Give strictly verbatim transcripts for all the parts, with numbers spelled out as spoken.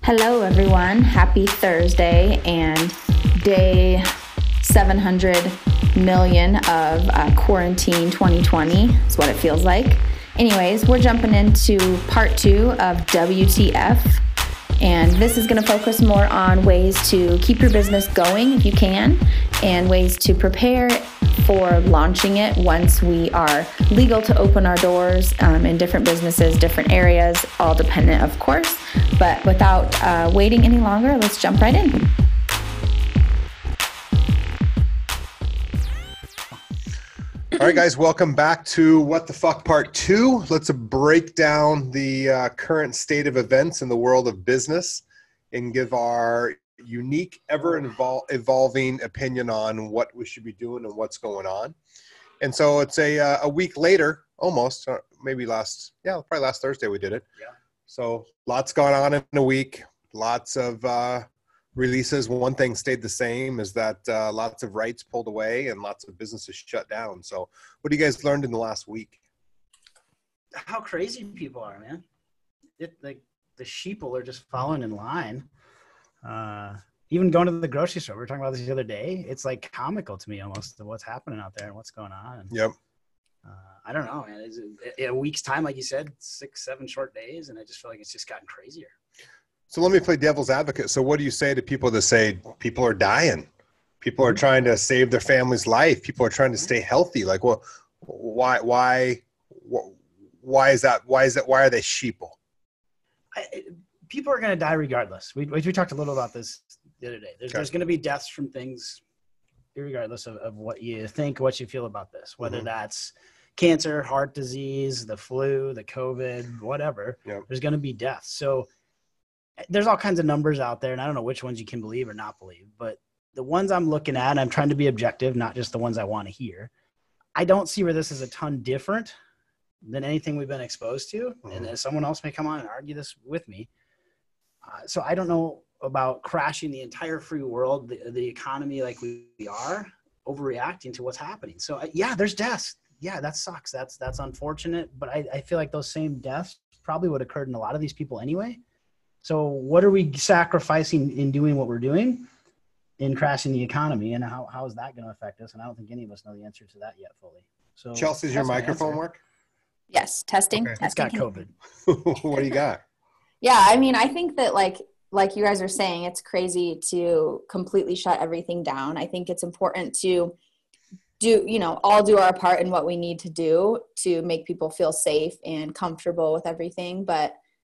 Hello, everyone. Happy Thursday and day seven hundred million of uh, quarantine twenty twenty is what it feels like. Anyways, we're jumping into part two of W T F, and this is going to focus more on ways to keep your business going if you can, and ways to prepare for launching it once we are legal to open our doors um, in different businesses, different areas, all dependent, of course. But without uh, waiting any longer, let's jump right in. All right, guys, welcome back to What the Fuck Part two. Let's break down the uh, current state of events in the world of business and give our unique, ever-evolving opinion on what we should be doing and what's going on. And so it's a uh, a week later, almost, uh, maybe last, yeah, probably last Thursday we did it. Yeah. So lots going on in a week, lots of uh, releases. One thing stayed the same is that uh, lots of rights pulled away and lots of businesses shut down. So what have you guys learned in the last week? How crazy people are, man. It, like the sheeple are just following in line. Uh, even going to the grocery store, we were talking about this the other day. It's like comical to me almost of what's happening out there and what's going on. And, Yep. uh, I don't know, man. It's a, a week's time, like you said, six, seven short days, and I just feel like it's just gotten crazier. So let me play devil's advocate. So what do you say to people that say people are dying? People are trying to save their family's life. People are trying to stay healthy. Like, well, why, why, why is that? Why is that? Why are they sheeple? I, people are going to die regardless. We, we talked a little about this the other day. There's, Okay. there's going to be deaths from things regardless of, of what you think, what you feel about this, whether Mm-hmm. that's cancer, heart disease, the flu, the COVID, whatever. Yep. There's going to be deaths. So there's all kinds of numbers out there, and I don't know which ones you can believe or not believe, but the ones I'm looking at, and I'm trying to be objective, not just the ones I want to hear. I don't see where this is a ton different than anything we've been exposed to. Mm-hmm. And as someone else may come on and argue this with me. Uh, so I don't know about crashing the entire free world, the, the economy like we, we are, overreacting to what's happening. So uh, yeah, there's deaths. Yeah, that sucks. That's that's unfortunate. But I, I feel like those same deaths probably would have occurred in a lot of these people anyway. So what are we sacrificing in doing what we're doing in crashing the economy? And how, how is that going to affect us? And I don't think any of us know the answer to that yet fully. So Chelsea's your that's my microphone answer. work? Yes, testing. Okay. It's testing. got COVID. What do you got? Yeah, I mean, I think that like like you guys are saying, it's crazy to completely shut everything down. I think it's important to do, you know, all do our part in what we need to do to make people feel safe and comfortable with everything. But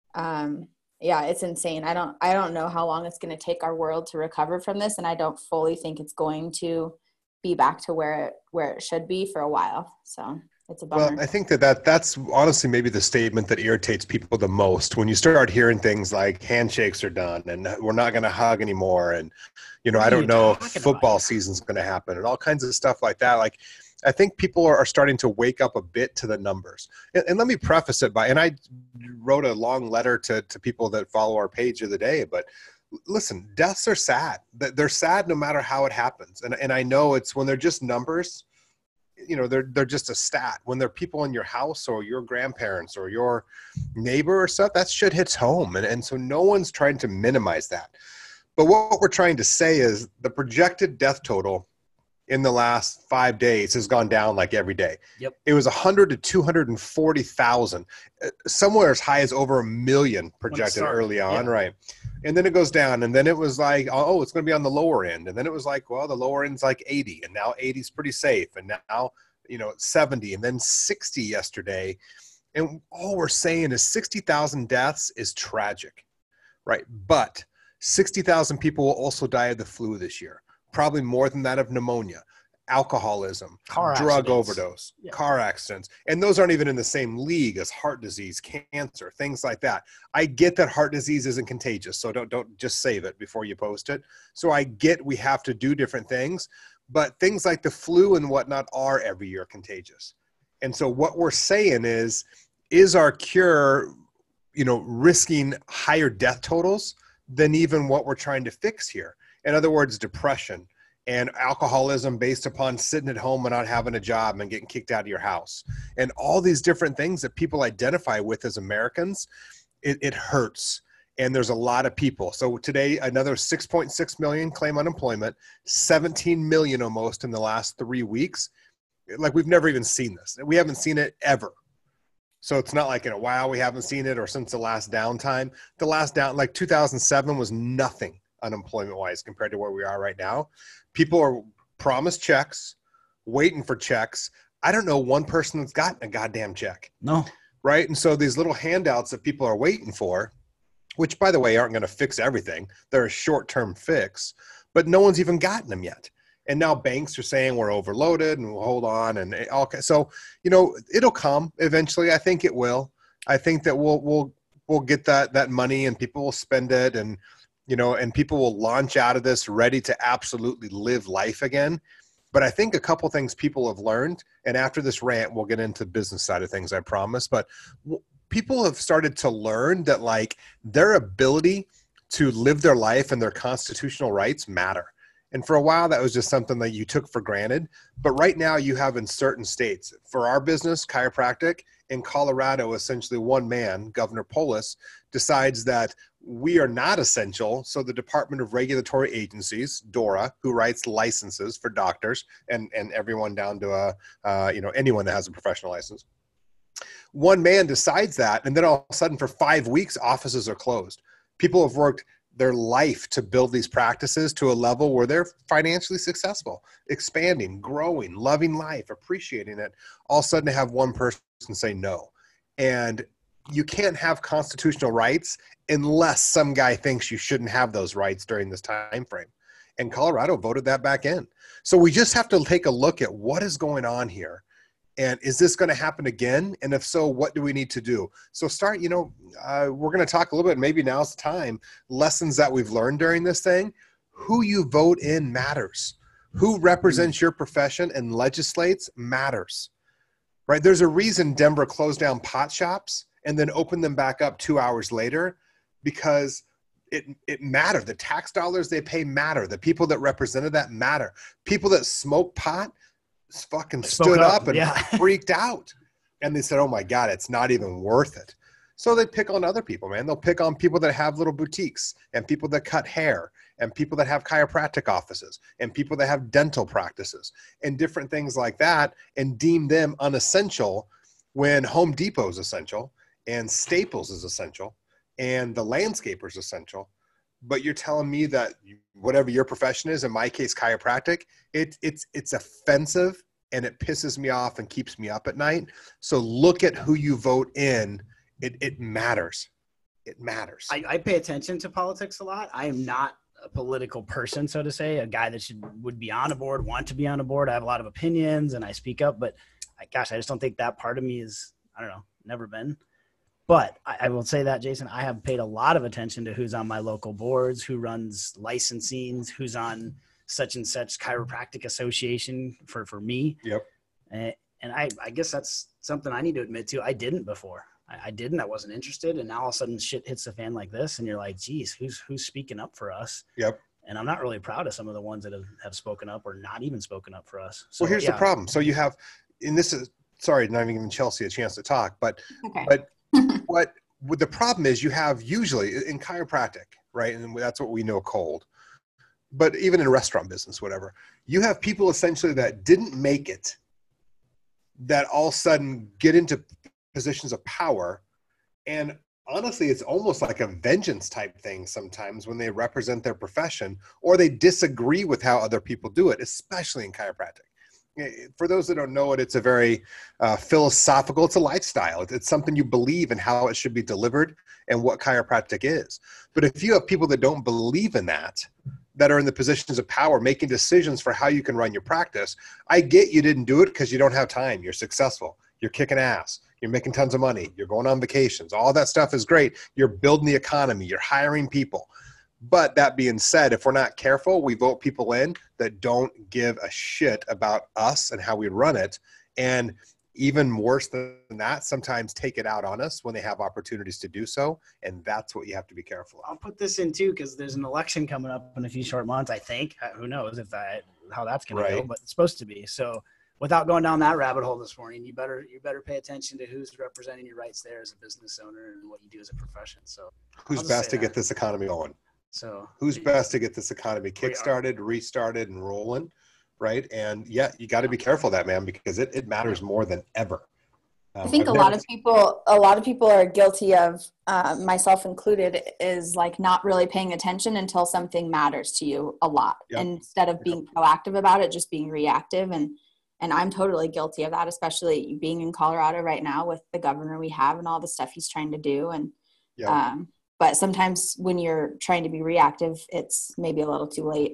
um, yeah, it's insane. I don't I don't know how long it's going to take our world to recover from this, and I don't fully think it's going to be back to where it, where it should be for a while. So it's a bummer. Well, I think that, that that's honestly maybe the statement that irritates people the most when you start hearing things like handshakes are done and we're not going to hug anymore. And, you know, What I are don't you know if talking football about? season's going to happen and all kinds of stuff like that. Like, I think people are, are starting to wake up a bit to the numbers. And, and let me preface it by, and I wrote a long letter to, to people that follow our page the other day, but listen, deaths are sad. They're sad no matter how it happens. And, and I know it's when they're just numbers, you know, they're, they're just a stat. When they're people in your house or your grandparents or your neighbor or stuff, that shit hits home. And, and so no one's trying to minimize that. But what we're trying to say is the projected death total in the last five days has gone down like every day. Yep. It was one hundred to two hundred forty thousand, somewhere as high as over a million projected started, early on. yeah. Right. And then it goes down, and then it was like, oh, it's going to be on the lower end. And then it was like, well, the lower end's like eighty, and now eighty is pretty safe. And now, you know, seventy, and then sixty yesterday. And all we're saying is sixty thousand deaths is tragic, right? But sixty thousand people will also die of the flu this year. Probably more than that of pneumonia, alcoholism, Car drug accidents. overdose, Yeah. car accidents. And those aren't even in the same league as heart disease, cancer, things like that. I get that heart disease isn't contagious, so don't don't just save it before you post it. So I get we have to do different things, but things like the flu and whatnot are every year contagious. And so what we're saying is, is our cure, you know, risking higher death totals than even what we're trying to fix here? In other words, depression and alcoholism based upon sitting at home and not having a job and getting kicked out of your house, and all these different things that people identify with as Americans, it, it hurts. And there's a lot of people. So today, another six point six million claim unemployment, seventeen million almost in the last three weeks. Like, we've never even seen this. We haven't seen it ever. So it's not like in a while we haven't seen it, or since the last downtime. The last down, like two thousand seven was nothing unemployment wise compared to where we are right now. People are promised checks, waiting for checks. I don't know one person that's gotten a goddamn check. No. Right. And so these little handouts that people are waiting for, which, by the way, aren't going to fix everything. They're a short-term fix, but no one's even gotten them yet. And now banks are saying we're overloaded and we'll hold on. And all, so, you know, it'll come eventually. I think it will. I think that we'll, we'll, we'll get that, that money, and people will spend it, and, you know, and people will launch out of this ready to absolutely live life again. But I think a couple things people have learned, and after this rant, we'll get into the business side of things, I promise. But w- people have started to learn that, like, their ability to live their life and their constitutional rights matter. And for a while, that was just something that you took for granted. But right now, you have in certain states, for our business, chiropractic, in Colorado, essentially one man, Governor Polis, decides that we are not essential. So the Department of Regulatory Agencies, DORA, who writes licenses for doctors and, and everyone down to a, uh, you know, anyone that has a professional license. One man decides that, and then all of a sudden for five weeks, offices are closed. People have worked their life to build these practices to a level where they're financially successful, expanding, growing, loving life, appreciating it. All of a sudden to have one person say no. And you can't have constitutional rights unless some guy thinks you shouldn't have those rights during this time frame. And Colorado voted that back in. So we just have to take a look at what is going on here. And is this going to happen again? And if so, what do we need to do? So start, you know, uh, we're going to talk a little bit, maybe now's the time, lessons that we've learned during this thing. Who you vote in matters. Who represents your profession and legislates matters, right? There's a reason Denver closed down pot shops and then opened them back up two hours later, because it, it mattered. The tax dollars they pay matter. The people that represented that matter. People that smoke pot fucking stood up, up and yeah. freaked out. And they said, oh my God, it's not even worth it. So they pick on other people, man. They'll pick on people that have little boutiques, and people that cut hair, and people that have chiropractic offices, and people that have dental practices, and different things like that, and deem them unessential when Home Depot is essential, and Staples is essential, and the landscaper is essential. But you're telling me that whatever your profession is, in my case, chiropractic, it, it's it's offensive, and it pisses me off and keeps me up at night. So look at who you vote in. It it matters. It matters. I, I pay attention to politics a lot. I am not a political person, so to say, a guy that should would be on a board, want to be on a board. I have a lot of opinions and I speak up, but I, gosh, I just don't think that part of me is, I don't know, never been. But I, I will say that, Jason, I have paid a lot of attention to who's on my local boards, who runs licensing, who's on such and such chiropractic association for, for me. Yep. And, and I, I guess that's something I need to admit to. I didn't before. I, I didn't. I wasn't interested. And now all of a sudden shit hits the fan like this. And you're like, geez, who's who's speaking up for us? Yep. And I'm not really proud of some of the ones that have, have spoken up or not even spoken up for us. So, well, here's yeah. the problem. So you have, and this is, sorry, not even giving Chelsea a chance to talk, but Okay. but what, what the problem is, you have usually in chiropractic, right? And that's what we know cold. But even in restaurant business, whatever, you have people essentially that didn't make it, that all of a sudden get into positions of power. And honestly, it's almost like a vengeance type thing sometimes when they represent their profession, or they disagree with how other people do it, especially in chiropractic. For those that don't know it, it's a very uh, philosophical, it's a lifestyle. It's something you believe in how it should be delivered and what chiropractic is. But if you have people that don't believe in that, that are in the positions of power, making decisions for how you can run your practice, I get you didn't do it because you don't have time. You're successful. You're kicking ass. You're making tons of money. You're going on vacations. All that stuff is great. You're building the economy. You're hiring people. But that being said, if we're not careful, we vote people in that don't give a shit about us and how we run it. And even worse than that, sometimes take it out on us when they have opportunities to do so. And that's what you have to be careful of. I'll put this in too, because there's an election coming up in a few short months, I think. Who knows if that how that's going Right. to go, but it's supposed to be. So without going down that rabbit hole this morning, you better you better pay attention to who's representing your rights there as a business owner and what you do as a profession. So who's best to that. get this economy going? So who's best to get this economy kickstarted, restarted, and rolling, right? And yeah, you got to be careful of that, man, because it, it matters more than ever. Um, I think I've a never... lot of people, a lot of people are guilty of, uh, myself included, is like not really paying attention until something matters to you a lot. Yep. Instead of being yep. proactive about it, just being reactive. And, and I'm totally guilty of that, especially being in Colorado right now with the governor we have and all the stuff he's trying to do. And, yep. um, but sometimes when you're trying to be reactive, it's maybe a little too late.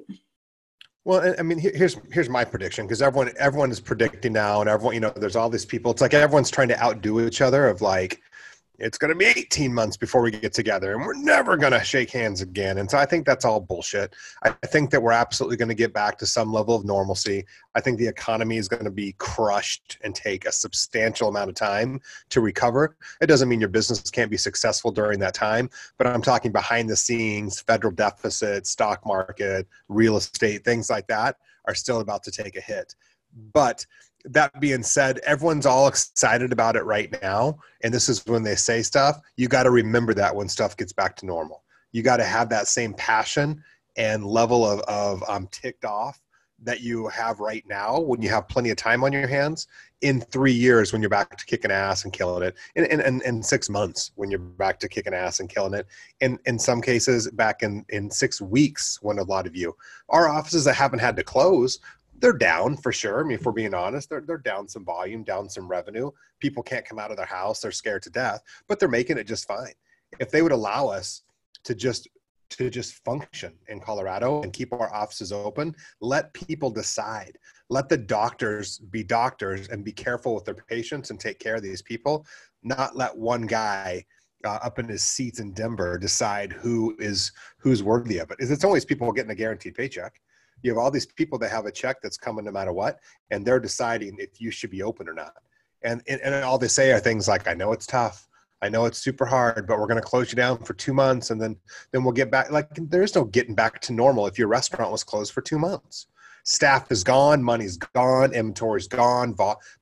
Well, I mean, here's here's my prediction, because everyone everyone is predicting now, and everyone, you know, there's all these people. It's like everyone's trying to outdo each other. Of like, it's going to be eighteen months before we get together, and we're never going to shake hands again. And so I think that's all bullshit. I think that we're absolutely going to get back to some level of normalcy. I think the economy is going to be crushed and take a substantial amount of time to recover. It doesn't mean your business can't be successful during that time, but I'm talking behind the scenes, federal deficit, stock market, real estate, things like that are still about to take a hit. But that being said, everyone's all excited about it right now. And this is when they say stuff. You got to remember that when stuff gets back to normal. You got to have that same passion and level of, of um, ticked off that you have right now when you have plenty of time on your hands in three years when you're back to kicking ass and killing it. In, in, in, in six months when you're back to kicking ass and killing it. In, in some cases, back in, in six weeks when a lot of you. Our offices that haven't had to close, they're down for sure. I mean, if we're being honest, they're, they're down some volume, down some revenue. People can't come out of their house. They're scared to death, but they're making it just fine. If they would allow us to just, to just function in Colorado and keep our offices open, let people decide, let the doctors be doctors and be careful with their patients and take care of these people, not let one guy uh, up in his seats in Denver decide who is, who's worthy of it. It's always people getting a guaranteed paycheck. You have all these people that have a check that's coming no matter what, and they're deciding if you should be open or not. And, and, and all they say are things like, I know it's tough. I know it's super hard, but we're going to close you down for two months. And then, then we'll get back. Like, there's no getting back to normal if your restaurant was closed for two months. Staff is gone. Money's gone. Inventory's gone.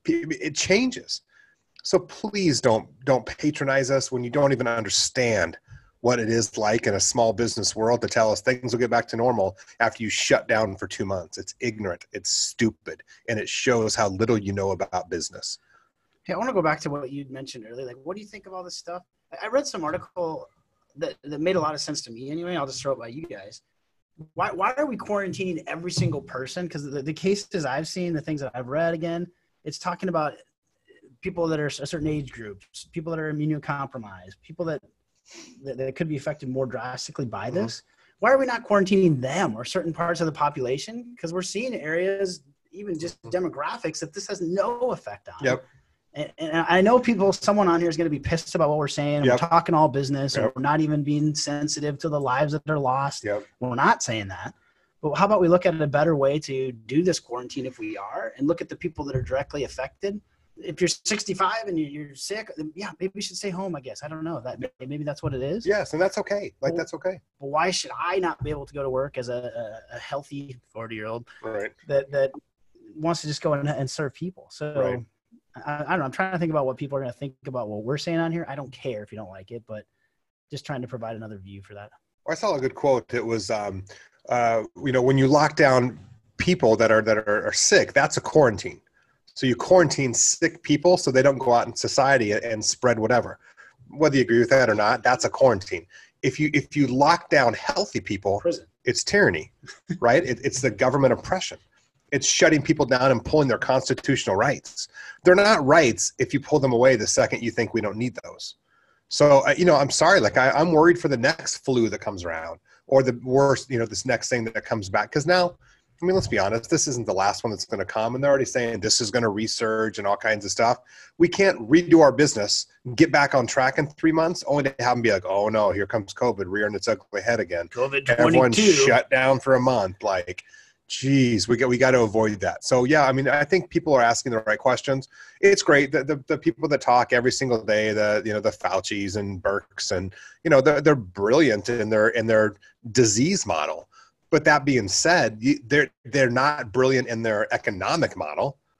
It changes. So please don't, don't patronize us when you don't even understand what it is like in a small business world to tell us things will get back to normal after you shut down for two months. It's ignorant, it's stupid, and it shows how little you know about business. Hey, I want to go back to what you mentioned earlier. Like, what do you think of all this stuff? I read some article that, that made a lot of sense to me anyway. I'll just throw it by you guys. Why, why are we quarantining every single person? Because the, the cases I've seen, the things that I've read, again, it's talking about people that are a certain age groups, people that are immunocompromised, people that that, that could be affected more drastically by this. Mm-hmm. Why are we not quarantining them or certain parts of the population? Because we're seeing areas, even just demographics, that this has no effect on. Yep. And, and I know people, someone on here is going to be pissed about what we're saying. Yep. We're talking all business. Yep. We're not even being sensitive to the lives that are lost. Yep. We're not saying that. But how about we look at a better way to do this quarantine if we are, and look at the people that are directly affected. If you're sixty-five and you're sick, yeah, maybe you should stay home, I guess. I don't know. That maybe that's what it is. Yes, and that's okay. Like, that's okay. But why should I not be able to go to work as a, a, a healthy forty-year-old right. that, that wants to just go and, and serve people? So right. I, I don't know. I'm trying to think about what people are going to think about what we're saying on here. I don't care if you don't like it, but just trying to provide another view for that. I saw a good quote. It was, um, uh, you know, when you lock down people that are that are, are sick, that's a quarantine. So you quarantine sick people so they don't go out in society and spread whatever. Whether you agree with that or not, that's a quarantine. If you if you lock down healthy people, prison. It's tyranny, right? It, it's the government oppression. It's shutting people down and pulling their constitutional rights. They're not rights if you pull them away the second you think we don't need those. So, uh, you know, I'm sorry. Like, I, I'm worried for the next flu that comes around, or the worst, you know, this next thing that comes back. Because now, I mean, let's be honest, this isn't the last one that's going to come. And they're already saying this is going to resurge and all kinds of stuff. We can't redo our business, get back on track in three months, only to have them be like, oh, no, here comes COVID rearing its ugly head again. COVID twenty-two. Everyone's shut down for a month. Like, geez, we got, we got to avoid that. So, yeah, I mean, I think people are asking the right questions. It's great. The, the, the people that talk every single day, the, you know, the Faucis and Birx, and, you know, they're, they're brilliant in their, in their disease model. But that being said, they're they're not brilliant in their economic model.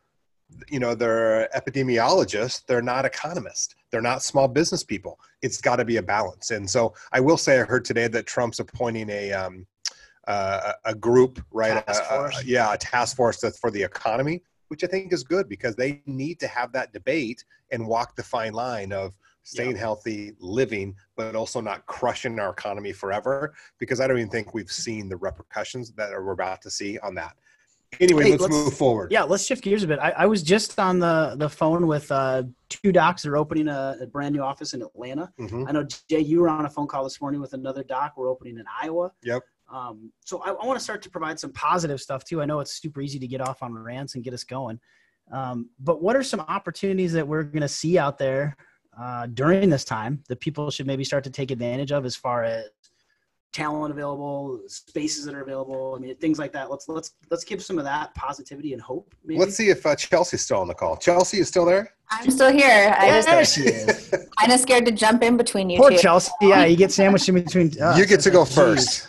you know, they're epidemiologists. They're not economists. They're not small business people. It's got to be a balance. And so I will say, I heard today that Trump's appointing a, um, uh, a group, right? Task Uh, force. uh, yeah, a task force that's for the economy, which I think is good because they need to have that debate and walk the fine line of staying Yep. healthy, living, but also not crushing our economy forever, because I don't even think we've seen the repercussions that we're about to see on that. Anyway, Hey, let's, let's- move forward. Yeah, let's shift gears a bit. I, I was just on the, the phone with uh, two docs that are opening a, a brand new office in Atlanta. Mhm. I know, Jay, you were on a phone call this morning with another doc. We're opening in Iowa. Yep. Um, so I, I want to start to provide some positive stuff too. I know it's super easy to get off on rants and get us going. Um, but what are some opportunities that we're going to see out there uh, during this time that people should maybe start to take advantage of as far as talent available, spaces that are available? I mean, things like that. Let's, let's, let's give some of that positivity and hope. Maybe. Let's see if uh, Chelsea's still on the call. Chelsea is still there? I'm still here. I There just she is. kind of scared to jump in between you Poor two. Chelsea. Yeah, you get sandwiched in between. us. You get to go Jeez. first.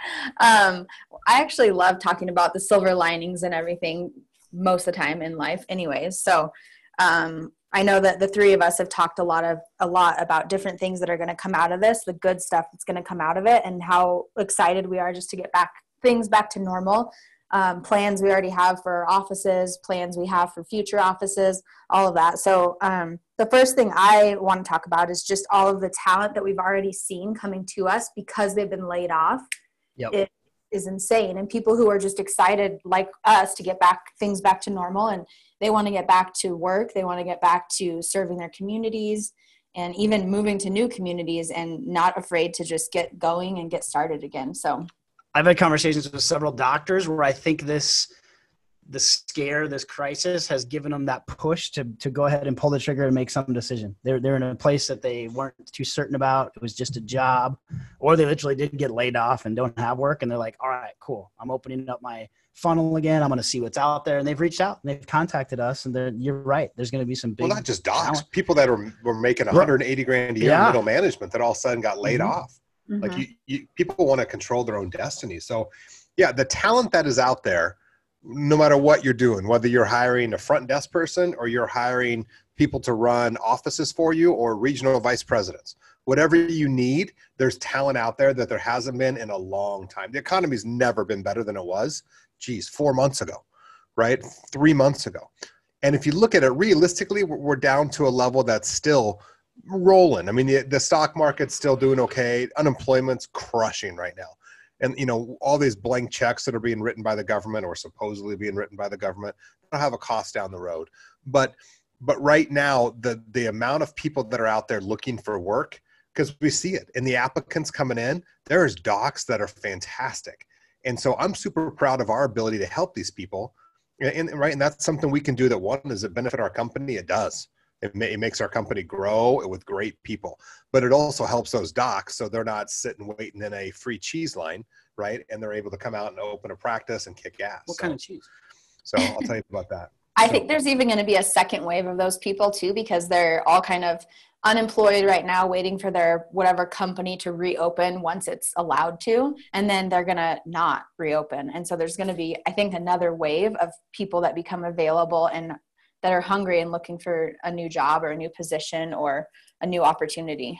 Um, I actually love talking about the silver linings and everything most of the time in life anyways. So um, I know that the three of us have talked a lot of a lot about different things that are going to come out of this, the good stuff that's going to come out of it, and how excited we are just to get back things back to normal. Um, plans we already have for offices, plans we have for future offices, all of that. So um, the first thing I want to talk about is just all of the talent that we've already seen coming to us because they've been laid off. Yep. It is insane. And people who are just excited like us to get back things back to normal, and they want to get back to work. They want to get back to serving their communities and even moving to new communities and not afraid to just get going and get started again. So I've had conversations with several doctors where I think this, the scare, this crisis has given them that push to to go ahead and pull the trigger and make some decision. They're they're in a place that they weren't too certain about. It was just a job, or they literally did get laid off and don't have work. And they're like, all right, cool. I'm opening up my funnel again. I'm going to see what's out there. And they've reached out and they've contacted us. And they're, you're right. There's going to be some big, Well, not just docs, talent. people that were, were making one hundred eighty grand a year Yeah. in middle management that all of a sudden got laid Mhm. off. Like mhm. you, you, people want to control their own destiny. So yeah, the talent that is out there, no matter what you're doing, whether you're hiring a front desk person or you're hiring people to run offices for you or regional vice presidents, whatever you need, there's talent out there that there hasn't been in a long time. The economy's never been better than it was. Geez, four months ago, right? Three months ago. And if you look at it realistically, we're we're down to a level that's still rolling. I mean, the, the stock market's still doing okay. Unemployment's crushing right now. And, you know, all these blank checks that are being written by the government or supposedly being written by the government don't have a cost down the road. But but right now, the the amount of people that are out there looking for work, because we see it, and the applicants coming in, there's docs that are fantastic. And so I'm super proud of our ability to help these people. And, and right, and that's something we can do that, one, does it benefit our company? It does. It, ma- it makes our company grow with great people, but it also helps those docs so they're not sitting waiting in a free cheese line, right? And they're able to come out and open a practice and kick ass. What so, kind of cheese? So I'll tell you about that. I So- think there's even going to be a second wave of those people too, because they're all kind of unemployed right now, waiting for their whatever company to reopen once it's allowed to, and then they're going to not reopen. And so there's going to be, I think, another wave of people that become available and that are hungry and looking for a new job or a new position or a new opportunity.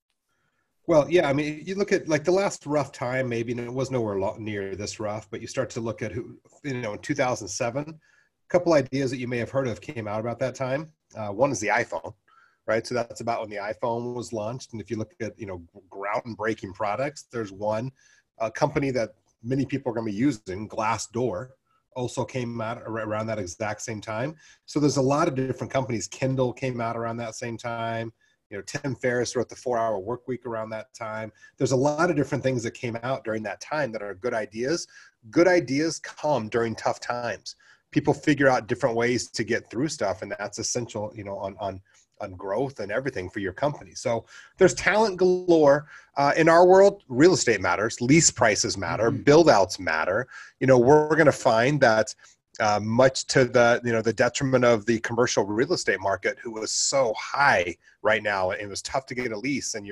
Well, yeah, I mean, you look at like the last rough time, maybe, and it was nowhere lo- near this rough, but you start to look at who, you know, in two thousand seven, a couple ideas that you may have heard of came out about that time. Uh, one is the iPhone, right? So that's about when the iPhone was launched. And if you look at, you know, groundbreaking products, there's one a company that many people are going to be using, Glassdoor, also came out ar- around that exact same time. So there's a lot of different companies. Kindle came out around that same time. You know, Tim Ferriss wrote the four hour work week around that time. There's a lot of different things that came out during that time that are good ideas. Good ideas come during tough times. People figure out different ways to get through stuff, and that's essential, you know, on, on, on growth and everything for your company. So there's talent galore. Uh, in our world, real estate matters, lease prices matter, Mhm. build outs matter. You know, we're going to find that uh, much to the, you know, the detriment of the commercial real estate market, who was so high right now, and it was tough to get a lease, and you're,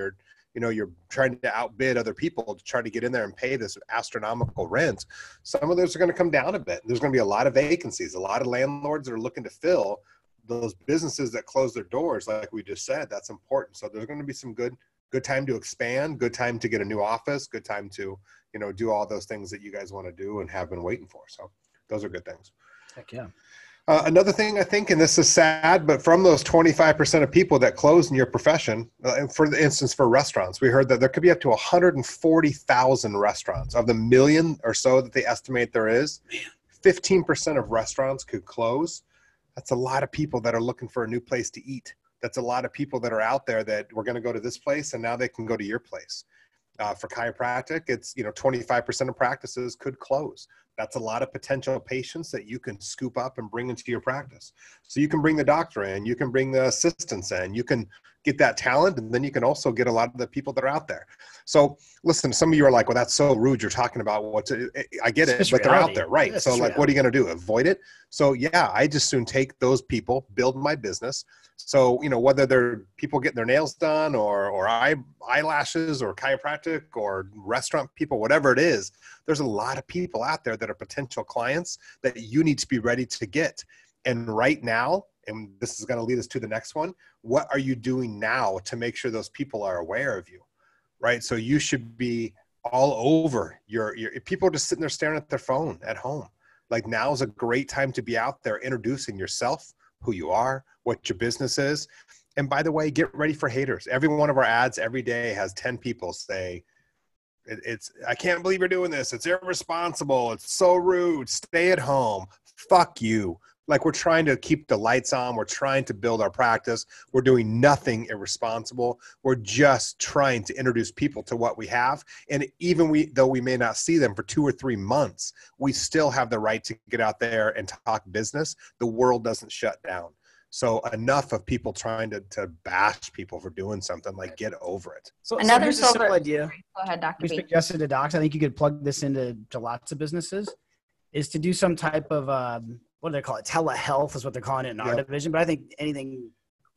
you know, you're trying to outbid other people to try to get in there and pay this astronomical rent. Some of those are going to come down a bit. There's going to be a lot of vacancies. A lot of landlords are looking to fill those businesses that close their doors. Like we just said, that's important. So there's going to be some good, good time to expand, good time to get a new office, good time to, you know, do all those things that you guys want to do and have been waiting for. So those are good things. Heck yeah. Uh, another thing I think, and this is sad, but from those twenty-five percent of people that close in your profession, uh, for the instance, for restaurants, we heard that there could be up to one hundred forty thousand restaurants. Of the million or so that they estimate there is, fifteen percent of restaurants could close. That's a lot of people that are looking for a new place to eat. That's a lot of people that are out there that we're going to go to this place and now they can go to your place. Uh, for chiropractic, it's, you know, twenty-five percent of practices could close. That's a lot of potential patients that you can scoop up and bring into your practice. So you can bring the doctor in, you can bring the assistants in, you can get that talent, and then you can also get a lot of the people that are out there. So listen, some of you are like, well, that's so rude. You're talking about what's, I get it, but they're out there, right? So like, what are you going to do? Avoid it? So yeah, I just soon take those people, build my business. So, you know, whether they're people getting their nails done or, or eye, eyelashes or chiropractic or restaurant people, whatever it is, there's a lot of people out there that are potential clients that you need to be ready to get. And right now, and this is going to lead us to the next one, what are you doing now to make sure those people are aware of you, right? So you should be all over your, your people are just sitting there staring at their phone at home. Like now is a great time to be out there introducing yourself, who you are, what your business is. And by the way, get ready for haters. Every one of our ads every day has ten people say, it, it's, I can't believe you're doing this. It's irresponsible. It's so rude. Stay at home. Fuck you. Like we're trying to keep the lights on. We're trying to build our practice. We're doing nothing irresponsible. We're just trying to introduce people to what we have. And even we, though we may not see them for two or three months, we still have the right to get out there and talk business. The world doesn't shut down. So enough of people trying to, to bash people for doing something. Like get over it. So another so here's a simple idea. Go ahead, Doctor We B. suggested to docs, I think you could plug this into to lots of businesses, is to do some type of, um, what do they call it? Telehealth is what they're calling it in our Yep. division. But I think anything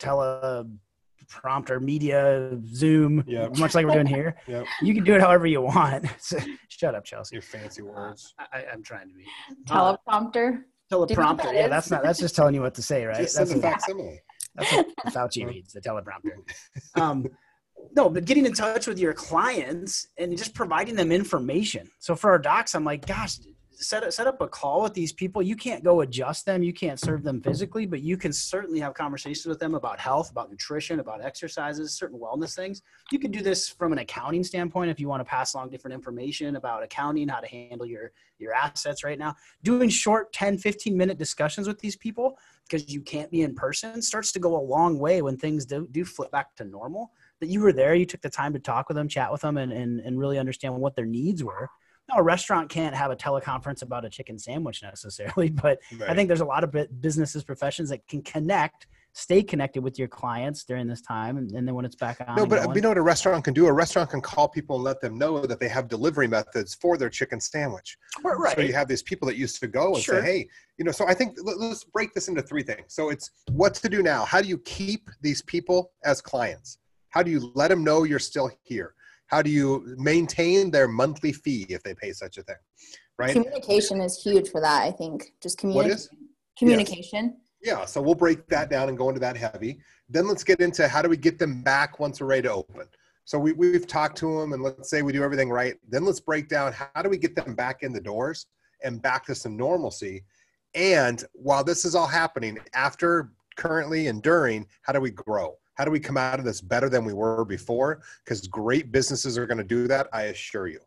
teleprompter, media, Zoom, Yep. much like we're doing here, Yep. you can do it however you want. So, shut up, Chelsea. Your fancy words. I, I'm trying to be. Teleprompter. Uh, Do you know what teleprompter. that Yeah, is? that's not. That's just telling you what to say, right? Just That's send a what, facsimile. that's what Fauci reads, the teleprompter. Um, no, but getting in touch with your clients and just providing them information. So for our docs, I'm like, gosh, set up, set up a call with these people. You can't go adjust them. You can't serve them physically, but you can certainly have conversations with them about health, about nutrition, about exercises, certain wellness things. You can do this from an accounting standpoint if you want to pass along different information about accounting, how to handle your, your assets right now. Doing short ten, fifteen minute discussions with these people because you can't be in person starts to go a long way when things do, do flip back to normal. That you were there, you took the time to talk with them, chat with them, and, and, and really understand what their needs were. Now, a restaurant can't have a teleconference about a chicken sandwich necessarily, but Right. I think there's a lot of businesses, professions that can connect, stay connected with your clients during this time, and, and then when it's back on. No, and but going, you know what a restaurant can do? A restaurant can call people and let them know that they have delivery methods for their chicken sandwich. right. So you have these people that used to go and Sure. say, hey, you know, so I think let- let's break this into three things. So it's what to do now. How do you keep these people as clients? How do you let them know you're still here? How do you maintain their monthly fee if they pay such a thing, right? Communication is huge for that, I think. Just What communicate. is? Communication. Yeah, so we'll break that down and go into that heavy. Then let's get into how do we get them back once we're ready to open. So we, we've talked to them and let's say we do everything right. Then let's break down how do we get them back in the doors and back to some normalcy. And while this is all happening, after, currently, and during, how do we grow? How do we come out of this better than we were before? Because great businesses are going to do that, I assure you.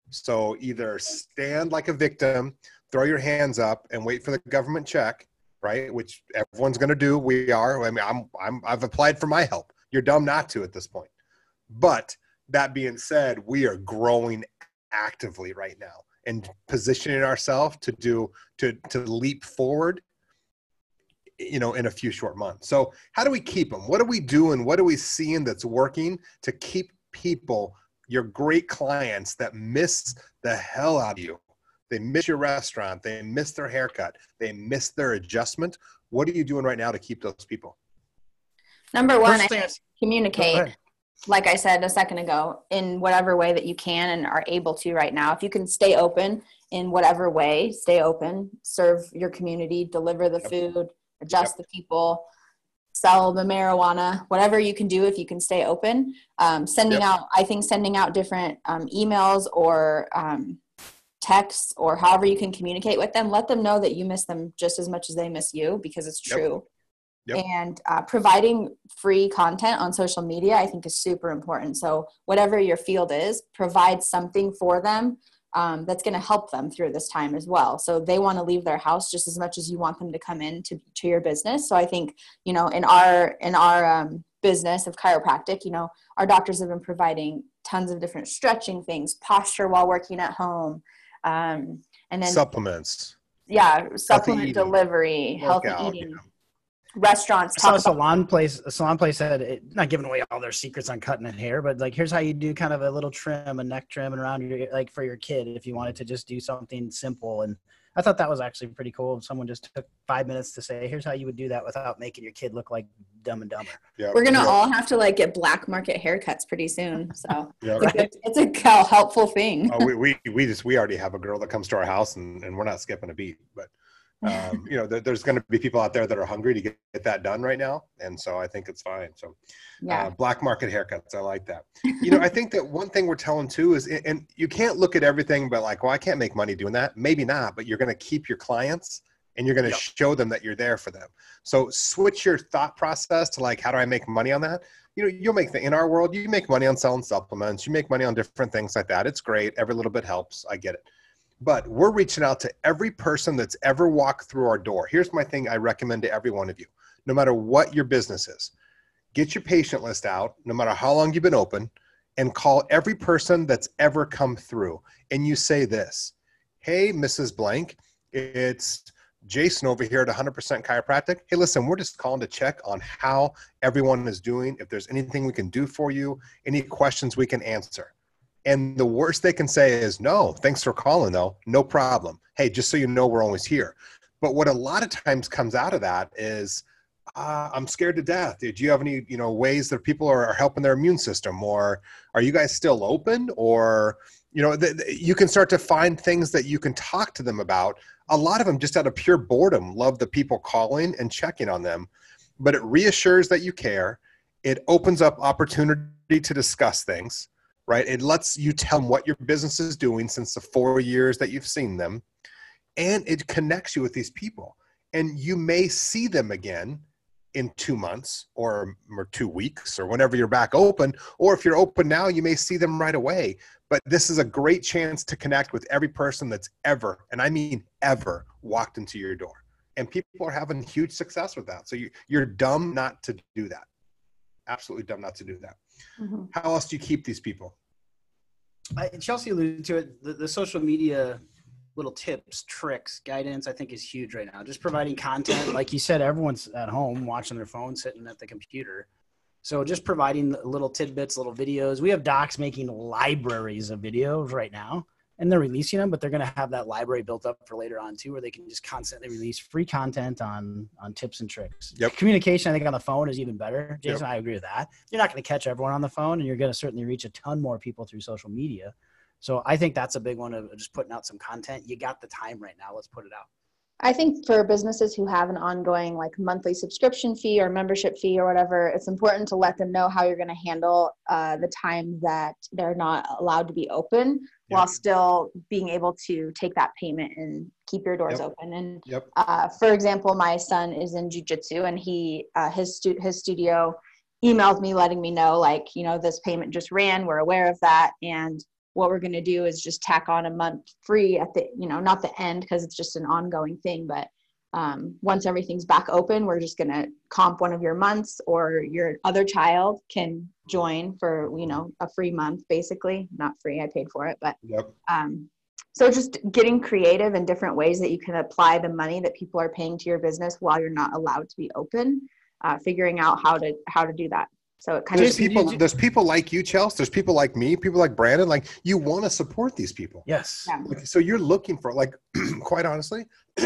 So either stand like a victim, throw your hands up, and wait for the government check, right? Which everyone's going to do. We are. I mean, I'm, I'm, I've applied for my help. You're dumb not to at this point. But that being said, we are growing actively right now and positioning ourselves to do to to leap forward, you know, in a few short months. So how do we keep them? What are we doing? What are we seeing that's working to keep people, your great clients that miss the hell out of you? They miss your restaurant. They miss their haircut. They miss their adjustment. What are you doing right now to keep those people? Number one, I First thing think is- communicate. Go ahead. like I said a second ago, in whatever way that you can and are able to right now. If you can stay open in whatever way, stay open, serve your community, deliver the Yep. food, adjust Yep. the people, sell the marijuana, whatever you can do if you can stay open. Um, sending Yep. out, I think sending out different um, emails or um, texts or however you can communicate with them, let them know that you miss them just as much as they miss you, because it's Yep. true. Yep. And uh, providing free content on social media, I think, is super important. So whatever your field is, provide something for them um, that's going to help them through this time as well. So they want to leave their house just as much as you want them to come in to, to your business. So I think, you know, in our, in our um, business of chiropractic, you know, our doctors have been providing tons of different stretching things, posture while working at home. Um, and then Supplements. Yeah. Supplement eating, delivery, healthy workout, eating. you know. Restaurants I saw talk a about salon place. A salon place said, it, not giving away all their secrets on cutting a hair, but like, here's how you do kind of a little trim, a neck trim, and around your, like for your kid, if you wanted to just do something simple. And I thought that was actually pretty cool. If someone just took five minutes to say, here's how you would do that without making your kid look like Dumb and Dumber. Yep. We're gonna Yep. all have to like get black market haircuts pretty soon. So Yep. it's, a good, it's a good, helpful thing. Oh, we, we we just we already have a girl that comes to our house, and, and we're not skipping a beat. But um, you know, there, there's going to be people out there that are hungry to get, get that done right now, and so I think it's fine. So, Yeah. uh, black market haircuts, I like that. You know, I think that one thing we're telling too is, and you can't look at everything, but like, well, I can't make money doing that. Maybe not, but you're going to keep your clients, and you're going to Yep. show them that you're there for them. So switch your thought process to like, how do I make money on that? You know, you'll make the, in our world, you make money on selling supplements. You make money on different things like that. It's great. Every little bit helps. I get it. But we're reaching out to every person that's ever walked through our door. Here's my thing I recommend to every one of you, no matter what your business is. Get your patient list out, no matter how long you've been open, and call every person that's ever come through. And you say this, hey, Missus Blank, it's Jason over here at one hundred percent Chiropractic. Hey, listen, we're just calling to check on how everyone is doing, if there's anything we can do for you, any questions we can answer. And the worst they can say is, no, thanks for calling though, no problem. Hey, just so you know, we're always here. But what a lot of times comes out of that is, uh, I'm scared to death. Do you have any, you know, ways that people are, are helping their immune system, or are you guys still open? Or, you know, th- th- you can start to find things that you can talk to them about. A lot of them just out of pure boredom love the people calling and checking on them, but it reassures that you care. It opens up opportunity to discuss things, right? It lets you tell them what your business is doing since the four years that you've seen them. And it connects you with these people. And you may see them again in two months or, or two weeks or whenever you're back open. Or if you're open now, you may see them right away. But this is a great chance to connect with every person that's ever, and I mean ever, walked into your door. And people are having huge success with that. So you, you're dumb not to do that. Absolutely dumb not to do that. Mm-hmm. How else do you keep these people? I, Chelsea alluded to it. The, the social media little tips, tricks, guidance, I think is huge right now. Just providing content. Like you said, everyone's at home watching their phone, sitting at the computer. So just providing little tidbits, little videos. We have docs making libraries of videos right now, and they're releasing them, but they're going to have that library built up for later on too, where they can just constantly release free content on, on tips and tricks. Yep. Communication, I think, on the phone is even better. Jason, Yep. I agree with that. You're not going to catch everyone on the phone, and you're going to certainly reach a ton more people through social media. So I think that's a big one of just putting out some content. You got the time right now. Let's put it out. I think for businesses who have an ongoing like monthly subscription fee or membership fee or whatever, it's important to let them know how you're going to handle uh, the time that they're not allowed to be open, yep. while still being able to take that payment and keep your doors Yep. open. And Yep. uh, for example, my son is in jiu-jitsu, and he uh, his stu- his studio emailed me letting me know, like, you know, this payment just ran. We're aware of that, and what we're going to do is just tack on a month free at the, you know, not the end, because it's just an ongoing thing. But um, once everything's back open, we're just going to comp one of your months, or your other child can join for, you know, a free month, basically. Not free, I paid for it. But Yep. um, so just getting creative in different ways that you can apply the money that people are paying to your business while you're not allowed to be open, uh, figuring out how to, how to do that. So it kind there's of people, there's people like you, Chelsea. There's people like me, people like Brandon. Like you want to support these people. Yes. Yeah. Like, so you're looking for, like, quite honestly,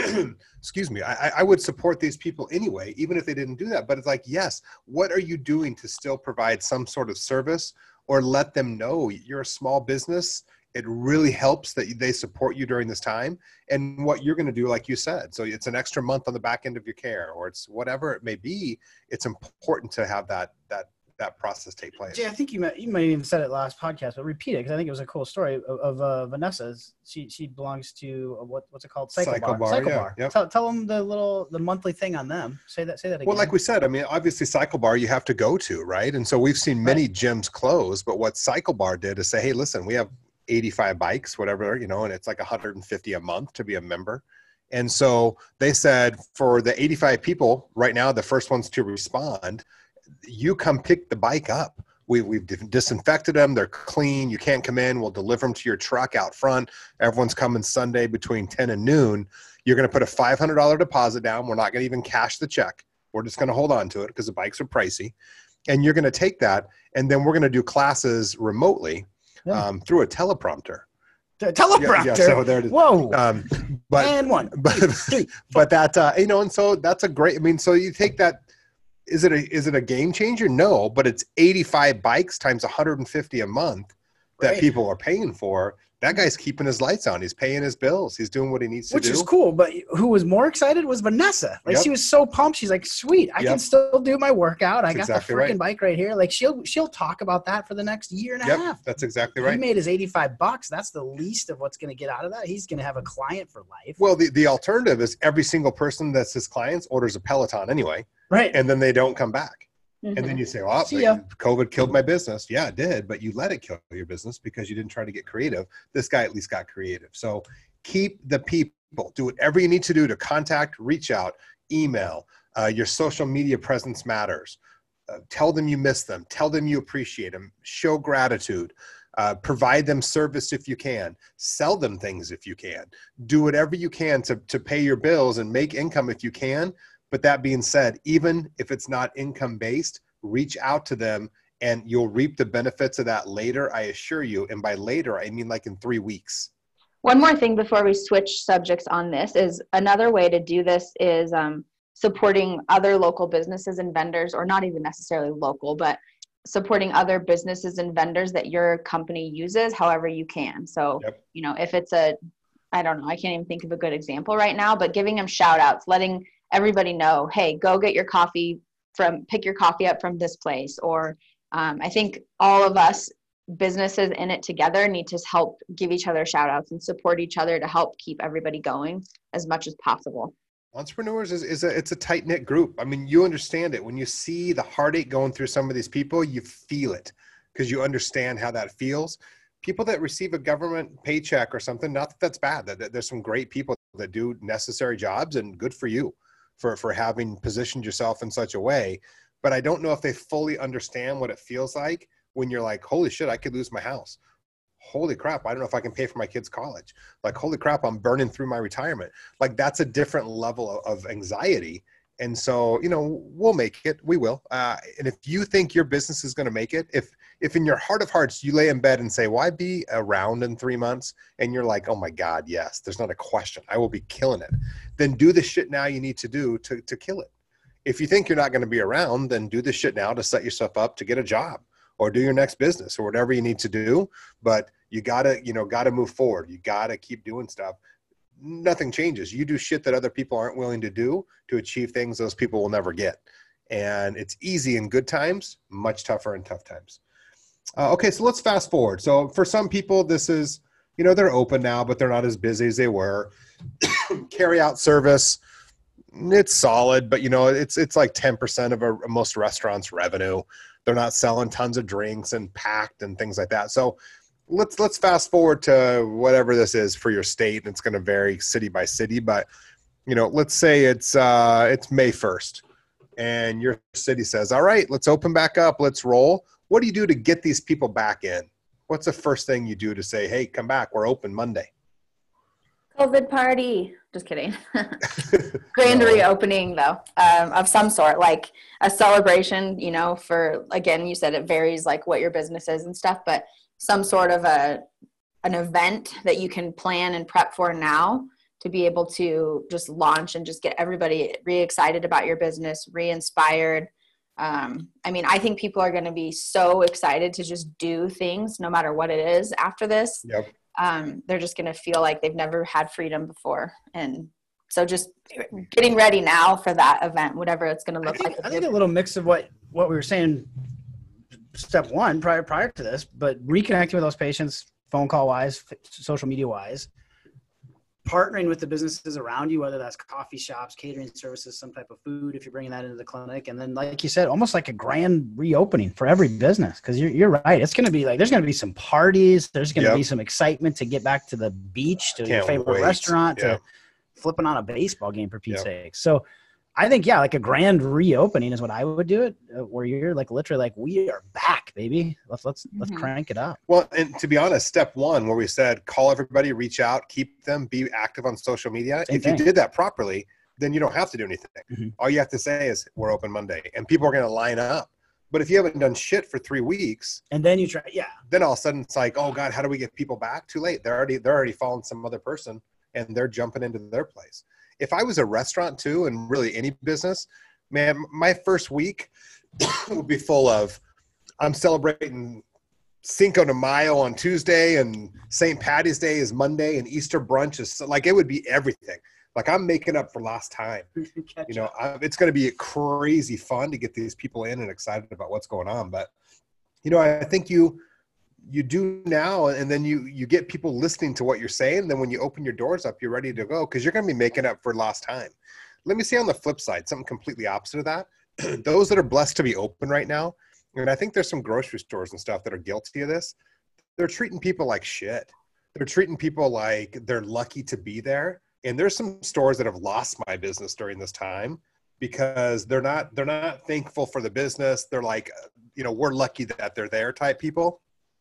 excuse me, I, I would support these people anyway, even if they didn't do that. But it's like, yes, what are you doing to still provide some sort of service or let them know you're a small business? It really helps that they support you during this time and what you're going to do, like you said. So it's an extra month on the back end of your care, or it's whatever it may be. It's important to have that, that, that process take place. Jay, I think you might, you might have even said it last podcast, but repeat it because I think it was a cool story of, of uh, Vanessa's. She she belongs to uh, what what's it called? Cycle, Cycle Bar. Bar, Cycle yeah, Bar. yep. Tell, tell them the little the monthly thing on them. Say that say that again. Well, like we said, I mean, obviously Cycle Bar you have to go to, right? And so we've seen many right. gyms close, but what Cycle Bar did is say, hey, listen, we have eighty-five bikes, whatever, you know, and it's like one hundred fifty a month to be a member. And so they said for the eighty-five people right now, the first ones to respond, you come pick the bike up. We, we've disinfected them. They're clean. You can't come in. We'll deliver them to your truck out front. Everyone's coming Sunday between ten and noon. You're going to put a five hundred dollars deposit down. We're not going to even cash the check. We're just going to hold on to it because the bikes are pricey. And you're going to take that, and then we're going to do classes remotely yeah. um, through a teleprompter. The teleprompter. Yeah, yeah, so there it is. Whoa. Um, but, and one. But, two, three, but that, uh, you know, and so that's a great, I mean, so you take that, is it a, is it a game changer? No, but it's eighty-five bikes times one hundred fifty a month that right. people are paying for. That guy's keeping his lights on. He's paying his bills. He's doing what he needs to Which do. Which is cool. But who was more excited was Vanessa. Like yep. she was so pumped. She's like, sweet, I yep. can still do my workout. That's I got exactly the freaking right. bike right here. Like she'll, she'll talk about that for the next year and a yep. half. That's exactly right. He made his eighty-five bucks. That's the least of what's going to get out of that. He's going to have a client for life. Well, the, the alternative is every single person that's his clients orders a Peloton anyway. Right. And then they don't come back. Mm-hmm. And then you say, well, COVID killed my business. Yeah, it did. But you let it kill your business because you didn't try to get creative. This guy at least got creative. So keep the people. Do whatever you need to do to contact, reach out, email. Uh, your social media presence matters. Uh, tell them you miss them. Tell them you appreciate them. Show gratitude. Uh, provide them service if you can. Sell them things if you can. Do whatever you can to, to pay your bills and make income if you can. But that being said, even if it's not income-based, reach out to them and you'll reap the benefits of that later, I assure you. And by later, I mean like in three weeks. One more thing before we switch subjects on this is another way to do this is um, supporting other local businesses and vendors, or not even necessarily local, but supporting other businesses and vendors that your company uses however you can. So, yep. you know, if it's a, I don't know, I can't even think of a good example right now, but giving them shout outs, letting everybody know, hey, go get your coffee from, pick your coffee up from this place. Or um, I think all of us businesses in it together need to help give each other shout outs and support each other to help keep everybody going as much as possible. Entrepreneurs is, is a, it's a tight knit group. I mean, you understand it. When you see the heartache going through some of these people, you feel it because you understand how that feels. People that receive a government paycheck or something, not that that's bad. That, that there's some great people that do necessary jobs, and good for you for, for having positioned yourself in such a way. But I don't know if they fully understand what it feels like when you're like, holy shit, I could lose my house. Holy crap, I don't know if I can pay for my kids' college. Like, holy crap, I'm burning through my retirement. Like, that's a different level of anxiety. And so, you know, we'll make it. We will. Uh, and if you think your business is going to make it, if if in your heart of hearts you lay in bed and say, why be around in three months? And you're like, oh my God, yes, there's not a question. I will be killing it. Then do the shit now you need to do to, to kill it. If you think you're not going to be around, then do the shit now to set yourself up to get a job or do your next business or whatever you need to do. But you gotta, you know, gotta move forward. You gotta keep doing stuff. Nothing changes. You do shit that other people aren't willing to do to achieve things those people will never get. And it's easy in good times, much tougher in tough times. Uh, okay, so let's fast forward. So for some people, this is, you know, they're open now, but they're not as busy as they were. Carry out service, it's solid, but you know, it's it's like ten percent of a, most restaurants' revenue. They're not selling tons of drinks and packed and things like that. So let's let's fast forward to whatever this is for your state, and it's going to vary city by city. But you know, let's say it's uh, it's May first, and your city says, "All right, let's open back up, let's roll." What do you do to get these people back in? What's the first thing you do to say, "Hey, come back, we're open Monday"? COVID party. Just kidding. Grand No. reopening though, um, of some sort, like a celebration, you know, for, again, you said it varies like what your business is and stuff, but some sort of a, an event that you can plan and prep for now to be able to just launch and just get everybody re-excited about your business, re-inspired. Um, I mean, I think people are going to be so excited to just do things no matter what it is after this. Yep. Um, they're just going to feel like they've never had freedom before. And so just getting ready now for that event, whatever it's going to look I think, like. I think a little mix of what, what we were saying step one prior, prior to this, but reconnecting with those patients, phone call wise, social media wise, partnering with the businesses around you, whether that's coffee shops, catering services, some type of food, if you're bringing that into the clinic. And then, like you said, almost like a grand reopening for every business. Cause you're, you're right. It's going to be like, there's going to be some parties. There's going to Yep. be some excitement to get back to the beach, to your Can't favorite wait. restaurant, Yep. to flipping on a baseball game for Pete's Yep. sake. So I think, yeah, like a grand reopening is what I would do it, uh, where you're like literally like, we are back, baby. Let's, let's, let's Mhm. crank it up. Well, and to be honest, step one, where we said, call everybody, reach out, keep them, be active on social media. Same if thing. you did that properly, then you don't have to do anything. Mhm. All you have to say is, we're open Monday, and people are going to line up. But if you haven't done shit for three weeks, And then you try, yeah. then all of a sudden it's like, oh God, how do we get people back? Too late. They're already, they're already following some other person, and they're jumping into their place. If I was a restaurant too, and really any business, man, my first week would be full of, I'm celebrating Cinco de Mayo on Tuesday, and Saint Patty's Day is Monday, and Easter brunch is like, it would be everything. Like, I'm making up for lost time. You know, I, it's going to be crazy fun to get these people in and excited about what's going on. But, you know, I think you, you do now, and then you, you get people listening to what you're saying. Then when you open your doors up, you're ready to go, because you're going to be making up for lost time. Let me say on the flip side, something completely opposite of that. Those that are blessed to be open right now, and I think there's some grocery stores and stuff that are guilty of this, they're treating people like shit. They're treating people like they're lucky to be there. And there's some stores that have lost my business during this time because they're not, they're not thankful for the business. They're like, you know, we're lucky that they're there type people.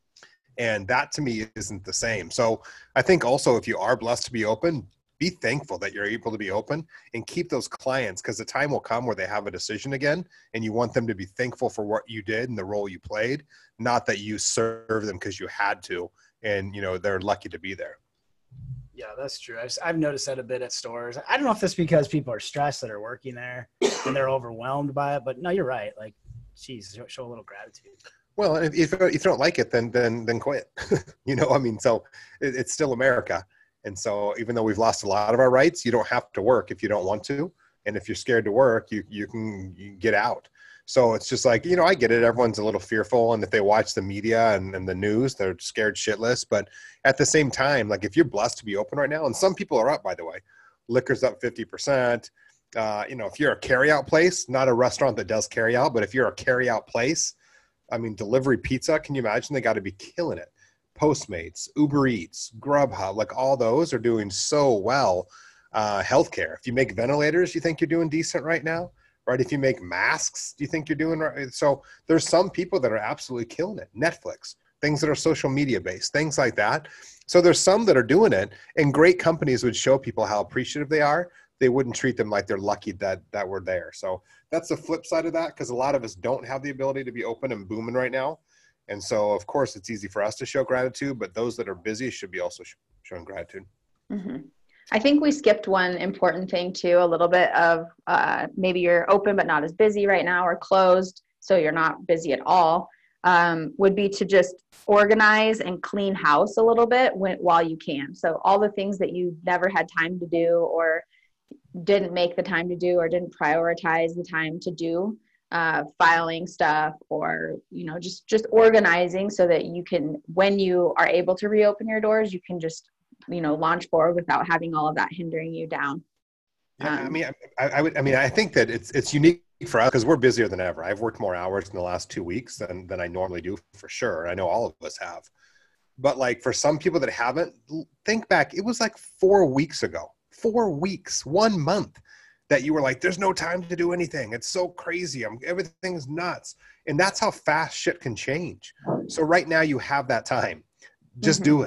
And that to me isn't the same. So I think also, if you are blessed to be open, be thankful that you're able to be open and keep those clients, because the time will come where they have a decision again, and you want them to be thankful for what you did and the role you played, not that you serve them because you had to, and you know, they're lucky to be there. Yeah, that's true. I've, I've noticed that a bit at stores. I don't know if that's because people are stressed that are working there and they're overwhelmed by it, but no, you're right. Like, geez, show, show a little gratitude. Well, if, if, if you don't like it, then, then, then quit. You know, I mean, so it, it's still America. And so even though we've lost a lot of our rights, you don't have to work if you don't want to. And if you're scared to work, you, you can you can get out. So it's just like, you know, I get it. Everyone's a little fearful. And if they watch the media and, and the news, they're scared shitless. But at the same time, like, if you're blessed to be open right now, and some people are up, by the way, liquor's up fifty percent. Uh, you know, if you're a carryout place, not a restaurant that does carry out, but if you're a carryout place, I mean, delivery pizza, can you imagine? They got to be killing it. Postmates, Uber Eats, Grubhub, like all those are doing so well. Uh, healthcare. If you make ventilators, you think you're doing decent right now, right? If you make masks, do you think you're doing right? So there's some people that are absolutely killing it. Netflix, things that are social media based, things like that. So there's some that are doing it, and great companies would show people how appreciative they are. They wouldn't treat them like they're lucky that that we're there. So that's the flip side of that, because a lot of us don't have the ability to be open and booming right now. And so, of course, it's easy for us to show gratitude, but those that are busy should be also sh- showing gratitude. Mm-hmm. I think we skipped one important thing too, a little bit of uh, maybe you're open but not as busy right now, or closed, so you're not busy at all, um, would be to just organize and clean house a little bit when, while you can. So all the things that you never had time to do, or didn't make the time to do, or didn't prioritize the time to do, uh, filing stuff, or, you know, just, just organizing so that you can, when you are able to reopen your doors, you can just, you know, launch forward without having all of that hindering you down. Yeah, Um, I mean, I, I would, I mean, I think that it's, it's unique for us because we're busier than ever. I've worked more hours in the last two weeks than, than I normally do, for sure. I know all of us have, but like for some people that haven't, think back, it was like four weeks ago, four weeks, one month that you were like, there's no time to do anything. It's so crazy. I'm, everything's nuts. And that's how fast shit can change. So right now you have that time. Just Mhm. do it.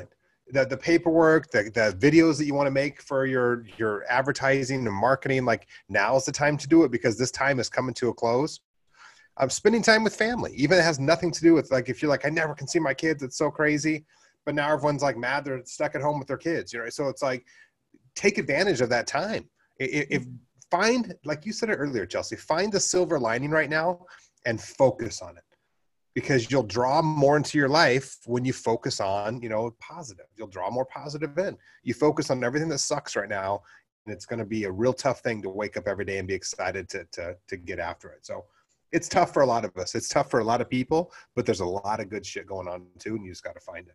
the, the paperwork, the, the videos that you want to make for your, your advertising and marketing, like now is the time to do it because this time is coming to a close. I'm spending time with family, even if it has nothing to do with like, if you're like, I never can see my kids, it's so crazy. But now everyone's like mad they're stuck at home with their kids, you know? So it's like, take advantage of that time. If, if find, like you said it earlier, Chelsea, find the silver lining right now and focus on it. Because you'll draw more into your life when you focus on, you know, positive. You'll draw more positive in. You focus on everything that sucks right now, and it's going to be a real tough thing to wake up every day and be excited to, to, to get after it. So it's tough for a lot of us. It's tough for a lot of people, but there's a lot of good shit going on too, and you just got to find it.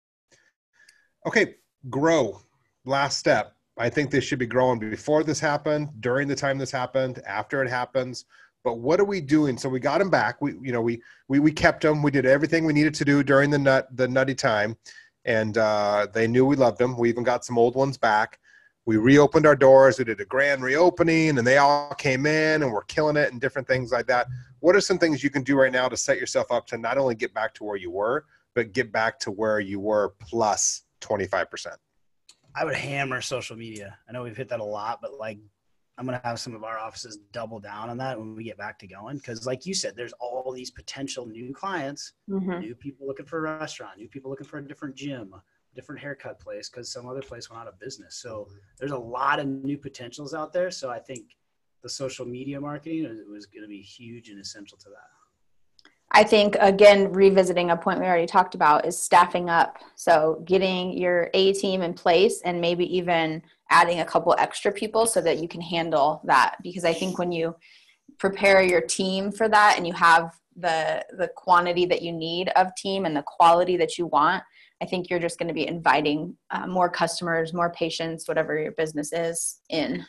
Okay, grow. Last step. I think this should be growing before this happened, during the time this happened, after it happens. But what are we doing? So we got them back. We, you know, we, we, we kept them. We did everything we needed to do during the nut, the nutty time. And uh, they knew we loved them. We even got some old ones back. We reopened our doors. We did a grand reopening and they all came in and we're killing it and different things like that. What are some things you can do right now to set yourself up to not only get back to where you were, but get back to where you were plus twenty-five percent? I would hammer social media. I know we've hit that a lot, but like, I'm going to have some of our offices double down on that when we get back to going. Cause like you said, there's all these potential new clients, mm-hmm. new people looking for a restaurant, new people looking for a different gym, different haircut place, cause some other place went out of business. So there's a lot of new potentials out there. So I think the social media marketing was going to be huge and essential to that. I think, again, revisiting a point we already talked about is staffing up. So getting your A team in place and maybe even adding a couple extra people so that you can handle that. Because I think when you prepare your team for that and you have the the quantity that you need of team and the quality that you want, I think you're just going to be inviting uh, more customers, more patients, whatever your business is in.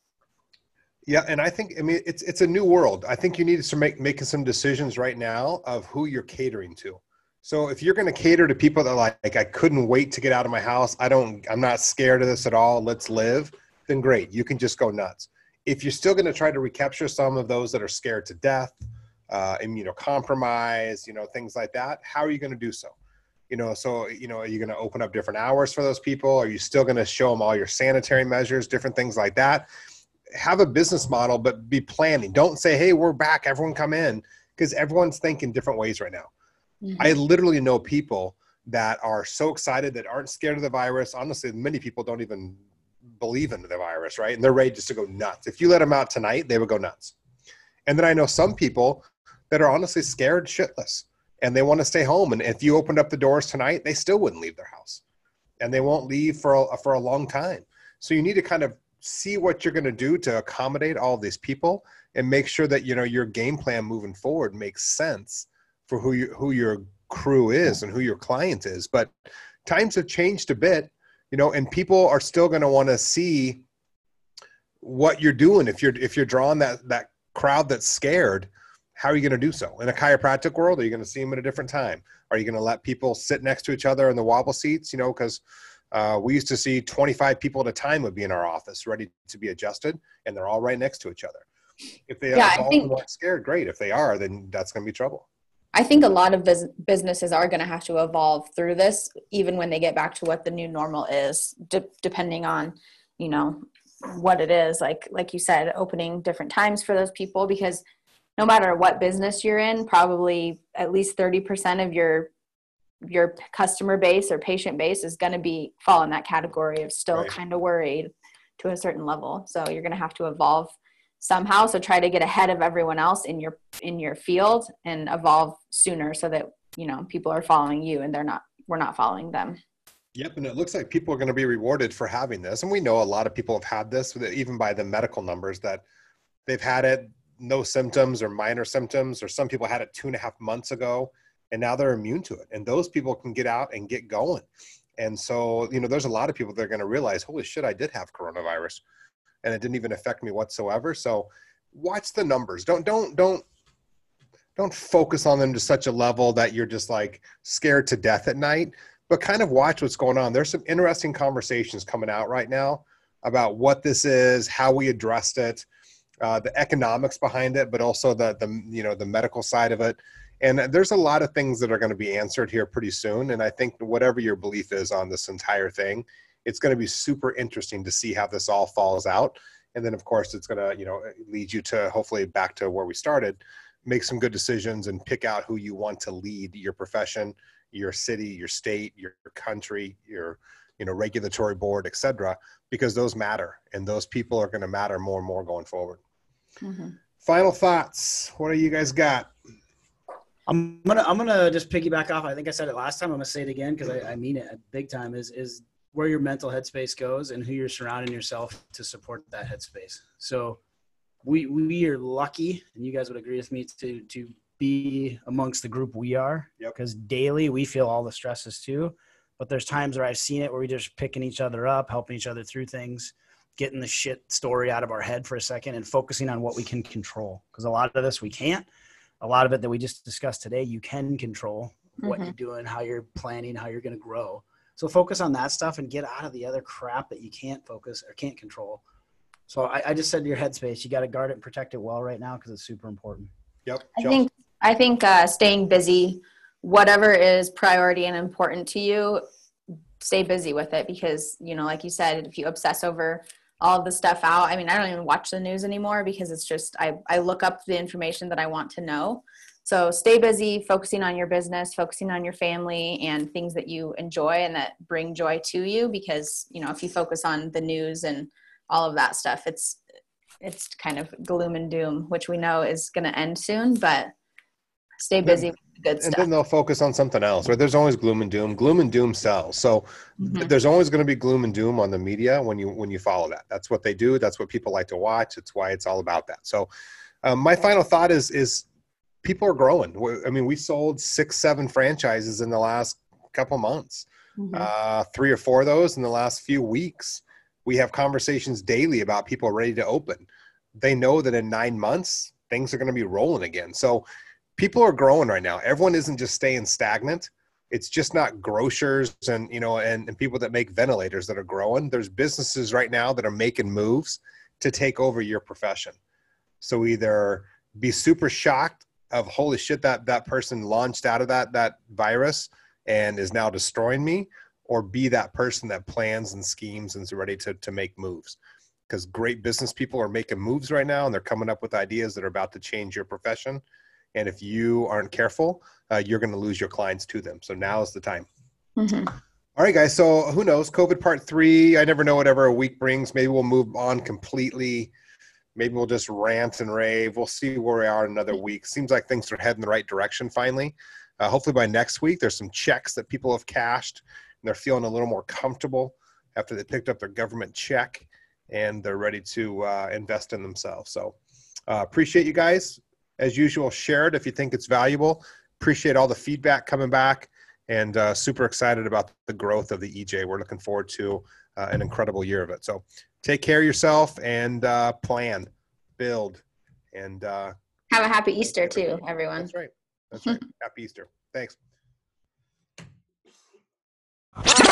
Yeah, and I think, I mean, it's it's a new world. I think you need to make making some decisions right now of who you're catering to. So if you're going to cater to people that are like, like, I couldn't wait to get out of my house, I don't, I'm not scared of this at all, let's live, then great, you can just go nuts. If you're still going to try to recapture some of those that are scared to death, uh, immunocompromised, you know, things like that, how are you going to do so? You know, so, you know, are you going to open up different hours for those people? Are you still going to show them all your sanitary measures, different things like that? Have a business model, but be planning. Don't say, hey, we're back, everyone come in, because everyone's thinking different ways right now. Mm-hmm. I literally know people that are so excited that aren't scared of the virus. Honestly, many people don't even believe in the virus, right? And they're ready just to go nuts. If you let them out tonight, they would go nuts. And then I know some people that are honestly scared shitless and they want to stay home. And if you opened up the doors tonight, they still wouldn't leave their house and they won't leave for a, for a long time. So you need to kind of see what you're going to do to accommodate all of these people and make sure that, you know, your game plan moving forward makes sense for who you, who your crew is and who your client is. But times have changed a bit, you know, and people are still going to want to see what you're doing. If you're, if you're drawing that, that crowd that's scared, how are you going to do so? In a chiropractic world, are you going to see them at a different time? Are you going to let people sit next to each other in the wobble seats? You know, because Uh, we used to see twenty-five people at a time would be in our office ready to be adjusted, and they're all right next to each other. If they yeah, are all think, scared, great. If they are, then that's going to be trouble. I think a lot of bus- businesses are going to have to evolve through this, even when they get back to what the new normal is, de- depending on, you know, what it is. Like, like you said, opening different times for those people, because no matter what business you're in, probably at least thirty percent of your your customer base or patient base is going to be fall in that category of still right. kind of worried to a certain level. So you're going to have to evolve somehow. So try to get ahead of everyone else in your, in your field and evolve sooner so that, you know, people are following you and they're not, we're not following them. Yep. And it looks like people are going to be rewarded for having this. And we know a lot of people have had this, even by the medical numbers, that they've had it, no symptoms or minor symptoms, or some people had it two and a half months ago. And now they're immune to it. And those people can get out and get going. And so, you know, there's a lot of people that are going to realize, holy shit, I did have coronavirus and it didn't even affect me whatsoever. So watch the numbers. Don't, don't, don't, don't focus on them to such a level that you're just like scared to death at night, but kind of watch what's going on. There's some interesting conversations coming out right now about what this is, how we addressed it, uh, the economics behind it, but also the, the, you know, the medical side of it. And there's a lot of things that are going to be answered here pretty soon. And I think whatever your belief is on this entire thing, it's going to be super interesting to see how this all falls out. And then, of course, it's going to, you know, lead you to hopefully back to where we started, make some good decisions and pick out who you want to lead your profession, your city, your state, your country, your, you know, regulatory board, et cetera, because those matter. And those people are going to matter more and more going forward. Mm-hmm. Final thoughts. What do you guys got? I'm gonna I'm gonna just piggyback off. I think I said it last time. I'm gonna say it again because I, I mean it big time. Is is where your mental headspace goes and who you're surrounding yourself to support that headspace. So we we are lucky, and you guys would agree with me, to to be amongst the group we are. Because yep. daily we feel all the stresses too. But there's times where I've seen it where we just picking each other up, helping each other through things, getting the shit story out of our head for a second, and focusing on what we can control. Because a lot of this we can't. A lot of it that we just discussed today, you can control what mm-hmm. you're doing, how you're planning, how you're going to grow. So focus on that stuff and get out of the other crap that you can't focus or can't control. So I, I just said to your headspace, you got to guard it and protect it well right now because it's super important. Yep. I think, I think uh, staying busy, whatever is priority and important to you, stay busy with it because, you know, like you said, if you obsess over all of the stuff out. I mean, I don't even watch the news anymore because it's just, I, I look up the information that I want to know. So stay busy, focusing on your business, focusing on your family and things that you enjoy and that bring joy to you. Because, you know, if you focus on the news and all of that stuff, it's, it's kind of gloom and doom, which we know is going to end soon, but stay busy with the good stuff. And then they'll focus on something else, right? There's always gloom and doom. Gloom and doom sells. So mm-hmm. there's always going to be gloom and doom on the media when you when you follow that. That's what they do. That's what people like to watch. It's why it's all about that. So um, my final thought is is people are growing. I mean, we sold six, seven franchises in the last couple months. Mm-hmm. Uh, three or four of those in the last few weeks. We have conversations daily about people ready to open. They know that in nine months, things are going to be rolling again. So people are growing right now. Everyone isn't just staying stagnant. It's just not grocers and, you know, and, and people that make ventilators that are growing. There's businesses right now that are making moves to take over your profession. So either be super shocked of, holy shit, that, that person launched out of that, that virus and is now destroying me, or be that person that plans and schemes and is ready to, to make moves. Because great business people are making moves right now and they're coming up with ideas that are about to change your profession. And if you aren't careful, uh, you're going to lose your clients to them. So now is the time. Mm-hmm. All right, guys. So who knows? COVID part three. I never know whatever a week brings. Maybe we'll move on completely. Maybe we'll just rant and rave. We'll see where we are in another week. Seems like things are heading the right direction finally. Uh, hopefully by next week, there's some checks that people have cashed and they're feeling a little more comfortable after they picked up their government check and they're ready to uh, invest in themselves. So uh, appreciate you guys. As usual, share it if you think it's valuable. Appreciate all the feedback coming back and uh, super excited about the growth of the E J. We're looking forward to uh, an incredible year of it. So take care of yourself and uh, plan, build, and uh, have a happy Easter too, everyone. That's right. That's right. Happy Easter. Thanks.